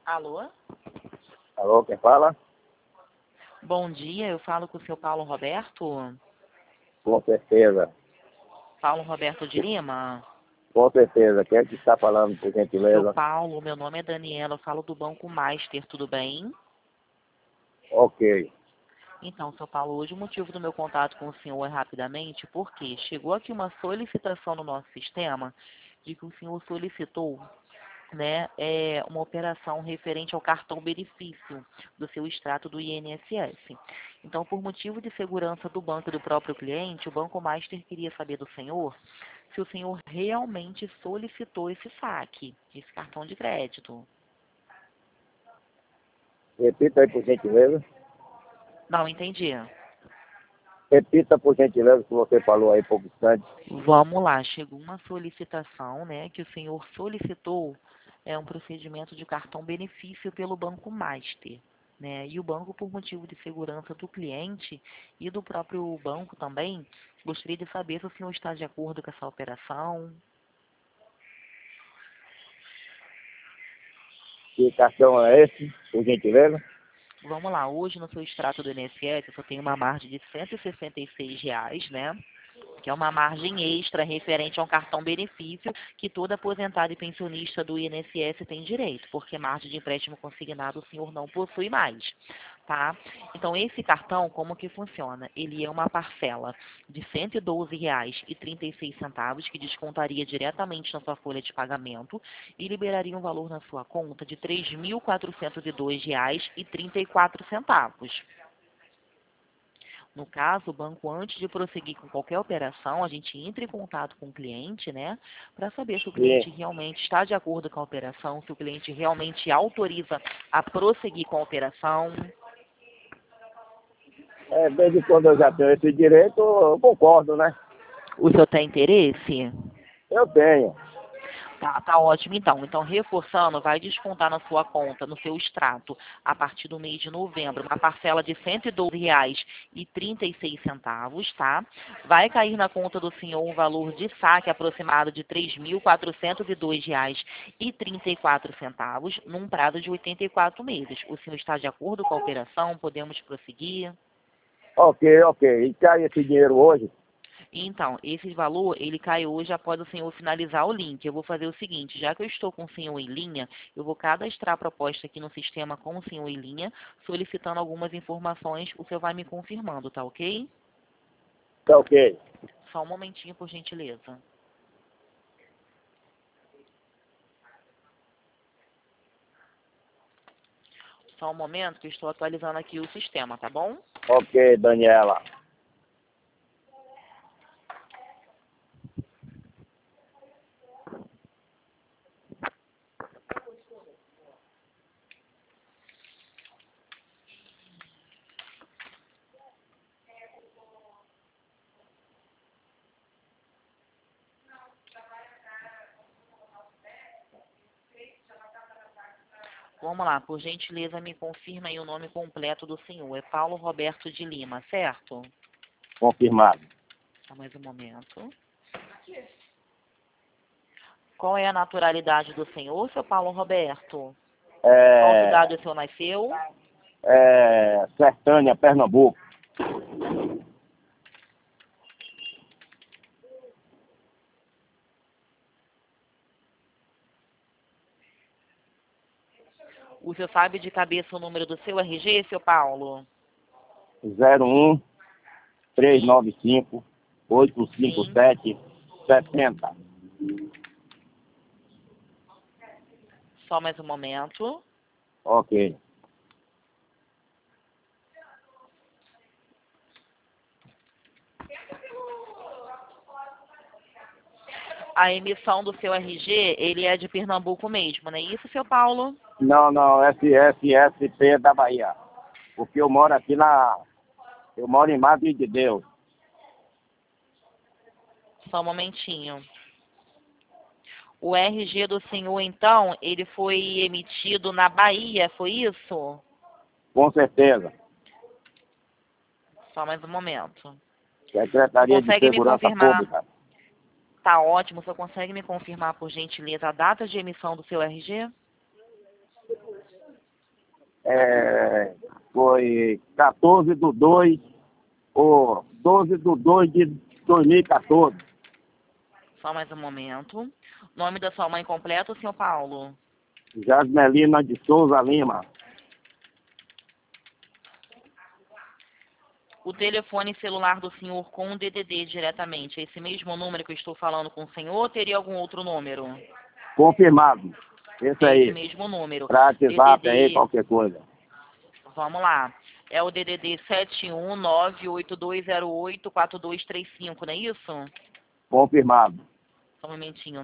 Alô? Alô, quem fala? Bom dia, eu falo com o seu Paulo Roberto. Com certeza. Paulo Roberto de Lima. Com certeza. Quem é que está falando, por Seu gentileza? Paulo, meu nome é Daniela, eu falo do Banco Master, tudo bem? Ok. Então, seu Paulo, hoje o motivo do meu contato com o senhor é rapidamente porque chegou aqui uma solicitação no nosso sistema de que o senhor solicitou, né, uma operação referente ao cartão benefício do seu extrato do INSS. Então, por motivo de segurança do banco e do próprio cliente, o Banco Master queria saber do senhor se o senhor realmente solicitou esse saque, esse cartão de crédito. Repita aí, por gentileza. Não entendi. Repita, por gentileza, o que você falou aí pouco instante. Vamos lá, chegou uma solicitação, né, que o senhor solicitou um procedimento de cartão benefício pelo Banco Master, né? E o banco, por motivo de segurança do cliente e do próprio banco também, gostaria de saber se o senhor está de acordo com essa operação. Que cartão é esse, por gentileza? Vamos lá, hoje no seu extrato do INSS eu só tenho uma margem de R$ 166, né? Que é uma margem extra referente a um cartão benefício que todo aposentado e pensionista do INSS tem direito, porque margem de empréstimo consignado o senhor não possui mais, tá? Então, esse cartão, como que funciona? Ele é uma parcela de R$ 112,36, que descontaria diretamente na sua folha de pagamento e liberaria um valor na sua conta de R$ 3.402,34. No caso, o banco, antes de prosseguir com qualquer operação, a gente entra em contato com o cliente, né, para saber se o cliente Sim. realmente está de acordo com a operação, se o cliente realmente autoriza a prosseguir com a operação. Desde quando eu já tenho esse direito, eu concordo, né? O senhor tem interesse? Eu tenho. Tá ótimo então. Então, reforçando, vai descontar na sua conta, no seu extrato, a partir do mês de novembro, uma parcela de R$ 112,36, tá? Vai cair na conta do senhor um valor de saque aproximado de R$ 3.402,34, num prazo de 84 meses. O senhor está de acordo com a operação? Podemos prosseguir? Ok. E cai esse dinheiro hoje? Então, esse valor, ele cai hoje após o senhor finalizar o link. Eu vou fazer o seguinte, já que eu estou com o senhor em linha, eu vou cadastrar a proposta aqui no sistema com o senhor em linha, solicitando algumas informações, o senhor vai me confirmando, tá ok? Tá ok. Só um momentinho, por gentileza. Só um momento que eu estou atualizando aqui o sistema, tá bom? Ok, Daniela. Vamos lá, por gentileza, me confirma aí o nome completo do senhor. É Paulo Roberto de Lima, certo? Confirmado. Só mais um momento. Qual é a naturalidade do senhor, seu Paulo Roberto? Qual cidade o senhor nasceu? Sertânia, Pernambuco. O senhor sabe de cabeça o número do seu RG, seu Paulo? 01 395 Sim. 857 70. Só mais um momento. Ok. A emissão do seu RG, ele é de Pernambuco mesmo, não é isso, seu Paulo? Não, SSSP da Bahia. Porque eu moro aqui eu moro em Madre de Deus. Só um momentinho. O RG do senhor, então, ele foi emitido na Bahia, foi isso? Com certeza. Só mais um momento. Você Secretaria de consegue me Segurança confirmar? Pública. Tá ótimo. Você consegue me confirmar, por gentileza, a data de emissão do seu RG? Foi 14/2, ou 12/2 de 2014. Só mais um momento. Nome da sua mãe completo, senhor Paulo? Jasmelina de Souza Lima. O telefone celular do senhor com o DDD diretamente, é esse mesmo número que eu estou falando com o senhor ou teria algum outro número? Confirmado. Esse aí. Esse mesmo número. Pra WhatsApp aí, DDD, qualquer coisa. vamos lá. É o DDD 71982084235, não é isso? Confirmado. Só um momentinho.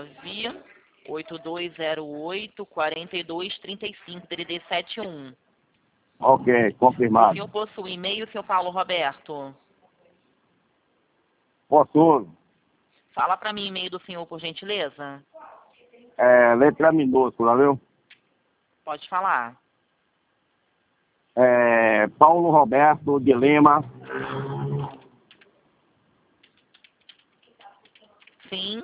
982084235, DDD 71. Ok, O confirmado. senhor possui e-mail, senhor Paulo Roberto? Possuo. Fala para mim o e-mail do senhor, por gentileza. Letra minúscula, viu? Pode falar. Paulo Roberto de Lima, Sim,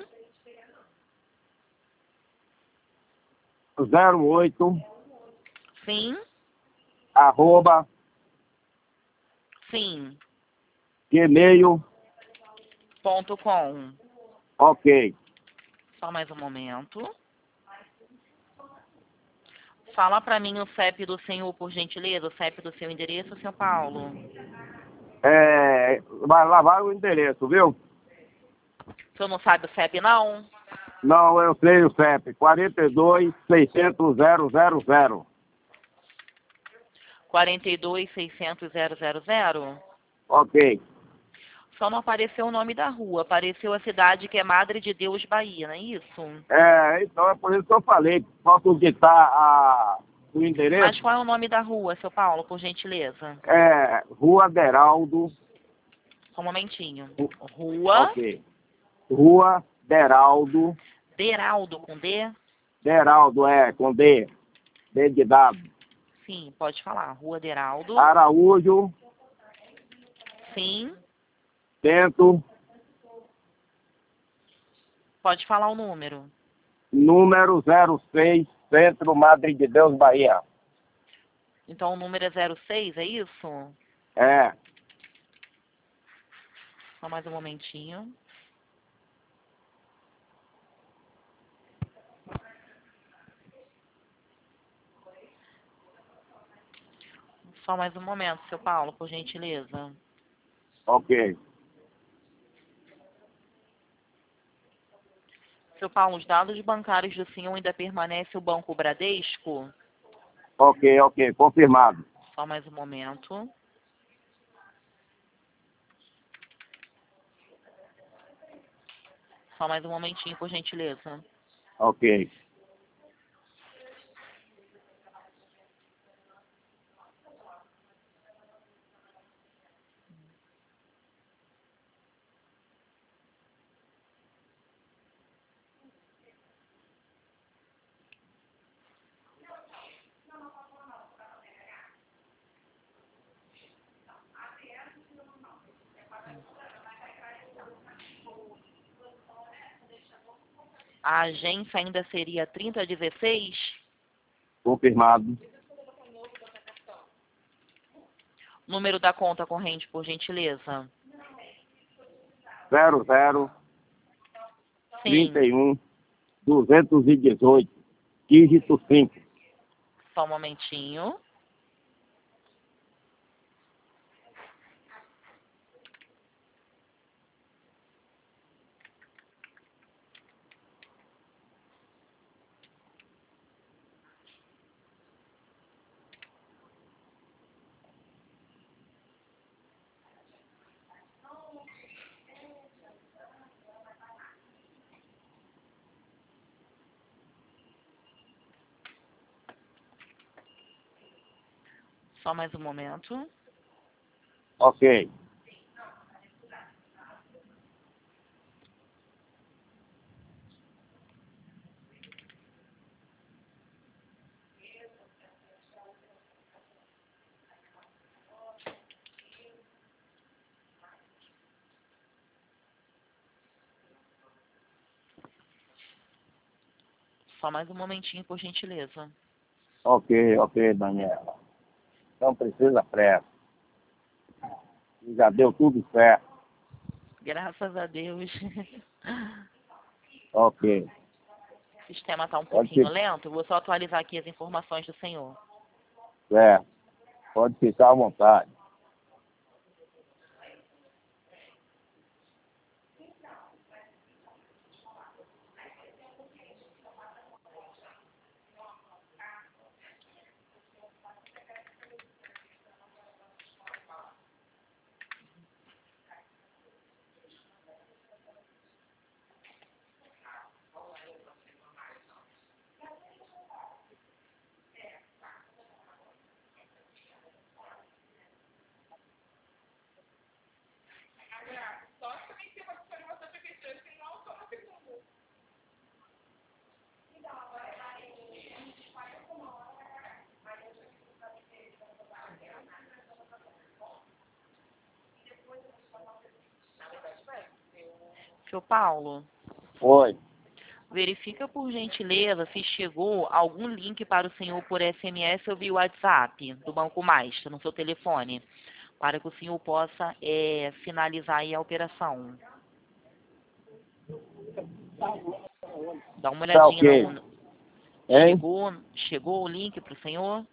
08, sim, arroba, sim. gmail, .com. ok. Só mais um momento. Fala para mim o CEP do senhor, por gentileza, o CEP do seu endereço, senhor Paulo. Vai lá, vai o endereço, viu? O senhor não sabe o CEP, não? Não, eu sei o CEP, 42.600.000. 42.600.000. Ok. Só não apareceu o nome da rua, apareceu a cidade que é Madre de Deus, Bahia, não é isso? Então é por isso que eu falei. Posso ditar o endereço? Mas qual é o nome da rua, seu Paulo, por gentileza? Rua Deraldo. Só um momentinho. Rua Ok. Rua Deraldo. Deraldo, com D? Deraldo, com D. D de dado. Sim, pode falar. Rua Deraldo. Araújo, Sim. Centro, Pode falar o número. número 06, Centro, Madre de Deus, Bahia. Então o número é 06, é isso? É. Só mais um momentinho. Só mais um momento, seu Paulo, por gentileza. Ok. Seu Paulo, os dados bancários do senhor ainda permanece o Banco Bradesco? Ok. Confirmado. Só mais um momento. Só mais um momentinho, por gentileza. Ok. A agência ainda seria 3016? Confirmado. Número da conta corrente, por gentileza. 00 Sim. 31 218, dígito 5. Só um momentinho. Só mais um momento. Ok. Só mais um momentinho, por gentileza. Ok, ok, Daniela. Não precisa pressa. Já deu tudo certo. Graças a Deus. Ok. O sistema está um Pode pouquinho ficar, lento. Eu vou só atualizar aqui as informações do senhor. certo. Pode ficar à vontade. Seu Paulo, Oi. verifica por gentileza se chegou algum link para o senhor por SMS ou via WhatsApp do Banco Master no seu telefone, para que o senhor possa finalizar aí a operação. Dá uma Tá olhadinha ok. Hein? Chegou o link para o senhor?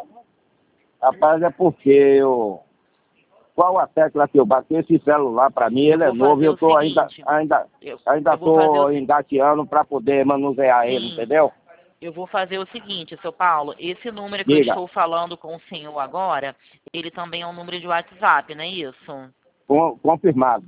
Rapaz, é porque eu... Qual a tecla que eu bati? Esse celular, para mim, Eu ele é vou novo e fazer eu o tô seguinte, ainda eu vou fazer tô engateando para poder manusear ele, sim, entendeu? eu vou fazer o seguinte, seu Paulo, esse número que eu Diga. estou falando com o senhor agora, ele também é um número de WhatsApp, não é isso? Confirmado.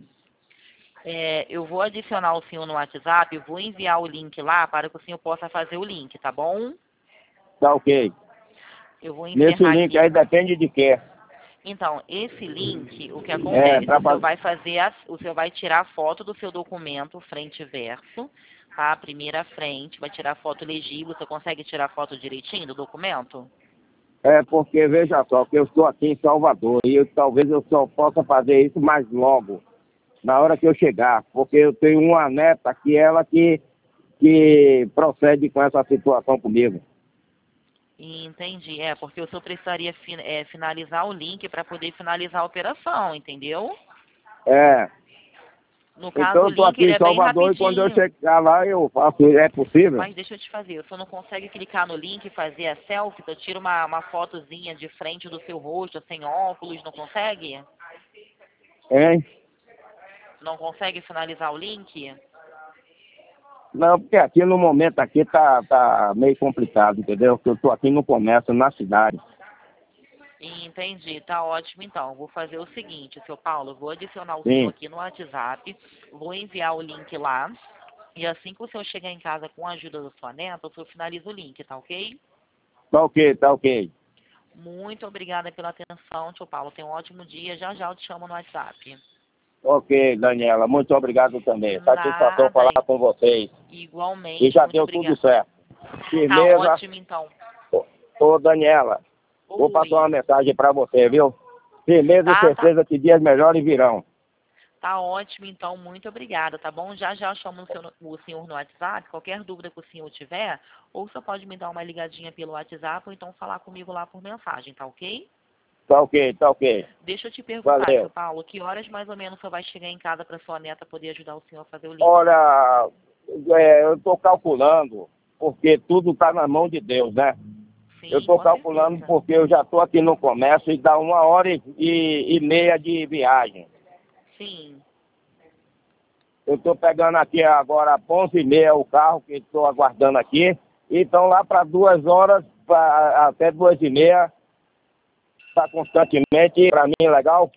Eu vou adicionar o senhor no WhatsApp, eu vou enviar o link lá para que o senhor possa fazer o link, tá bom? Tá ok. Eu vou Nesse encerrar link aqui. aí depende de quê? Então, esse link, o que É, acontece? para O senhor fazer... vai o senhor vai tirar a foto do seu documento, frente e verso, tá? Primeira frente, vai tirar foto legível. Você consegue tirar foto direitinho do documento? É porque, veja só, que eu estou aqui em Salvador e talvez eu só possa fazer isso mais logo, na hora que eu chegar, porque eu tenho uma neta que ela que procede com essa situação comigo. Entendi. Porque o senhor precisaria finalizar o link para poder finalizar a operação, entendeu? É, No caso, então o eu estou link aqui ele em é bem Salvador e quando eu rapidinho. chegar lá eu faço, é possível? Mas deixa eu te fazer, o senhor não consegue clicar no link e fazer a selfie? Então tira uma fotozinha de frente do seu rosto, sem óculos, não consegue? Hein? Não consegue finalizar o link? Não, porque aqui no momento aqui tá meio complicado, entendeu? Porque eu estou aqui no comércio, na cidade. Entendi, tá ótimo então. Vou fazer o seguinte, seu Paulo, eu vou adicionar o senhor Sim, aqui no WhatsApp, vou enviar o link lá, e assim que o senhor chegar em casa com a ajuda da sua neta, o senhor finaliza o link, tá ok? tá ok, tá ok. Muito obrigada pela atenção, seu Paulo. Tenha um ótimo dia. Já já eu te chamo no WhatsApp. Ok, Daniela, muito obrigado também. Satisfação Nada, falar com vocês. E igualmente. já Muito deu tudo obrigada. certo. Tá Firmeza. ótimo então. Ô, Daniela, vou passar uma Oi. mensagem para você, viu? Firmeza e Tá. certeza que dias melhores virão. Tá ótimo, então, muito obrigada, tá bom? Já já eu chamo o senhor no WhatsApp, qualquer dúvida que o senhor tiver, ou você pode me dar uma ligadinha pelo WhatsApp, ou então falar comigo lá por mensagem, tá ok? Tá ok, tá ok. Deixa eu te perguntar, seu Valeu. Paulo, que horas mais ou menos o senhor vai chegar em casa para sua neta poder ajudar o senhor a fazer o link? Olha, eu estou calculando, porque tudo está na mão de Deus, né? Eu Sim, estou com calculando certeza. porque eu já estou aqui no comércio e dá 1 hora e meia de viagem. Sim. Eu estou pegando aqui agora às 11h30 o carro que estou aguardando aqui. Então lá para 2 horas, até 2h30, está constantemente, para mim, legal.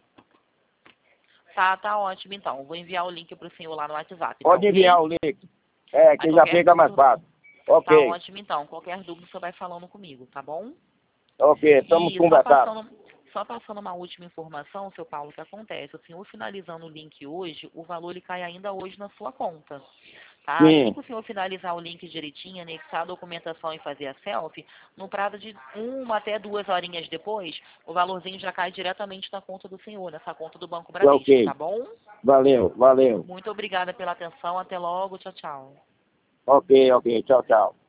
Tá ótimo então. Vou enviar o link pro senhor lá no WhatsApp, tá Pode ok? enviar o link, Aí que já qualquer fica mais dúvida, fácil. tá Ok, ótimo então. Qualquer dúvida você vai falando comigo, tá bom? ok, estamos E conversando. só passando uma última informação, seu Paulo, o que acontece? O senhor finalizando o link hoje, o valor ele cai ainda hoje na sua conta. Tá? Assim Sim, que o senhor finalizar o link direitinho, anexar a documentação e fazer a selfie, no prazo de 1 até 2 horinhas depois, o valorzinho já cai diretamente na conta do senhor, nessa conta do Banco tá Bradesco, ok. tá bom? Valeu, valeu. Muito obrigada pela atenção. Até logo. Tchau, tchau. Ok, ok, tchau, tchau.